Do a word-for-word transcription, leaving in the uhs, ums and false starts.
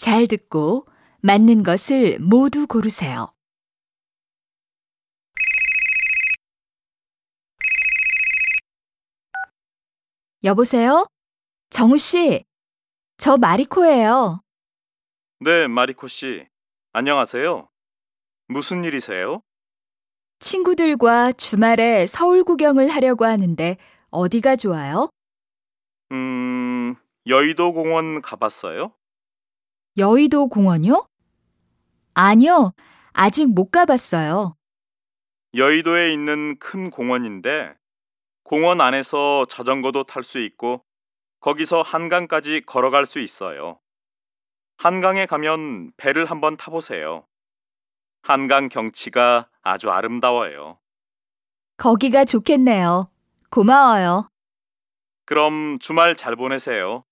잘 듣고 맞는 것을 모두 고르세요. 여보세요? 정우 씨, 저 마리코예요. 네, 마리코 씨. 안녕하세요. 무슨 일이세요? 친구들과 주말에 서울 구경을 하려고 하는데 어디가 좋아요? 음, 여의도 공원 가봤어요? 여의도 공원이요? 아니요, 아직 못 가봤어요. 여의도에 있는 큰 공원인데 공원 안에서 자전거도 탈 수 있고 거기서 한강까지 걸어갈 수 있어요. 한강에 가면 배를 한번 타보세요. 한강 경치가 아주 아름다워요. 거기가 좋겠네요. 고마워요. 그럼 주말 잘 보내세요.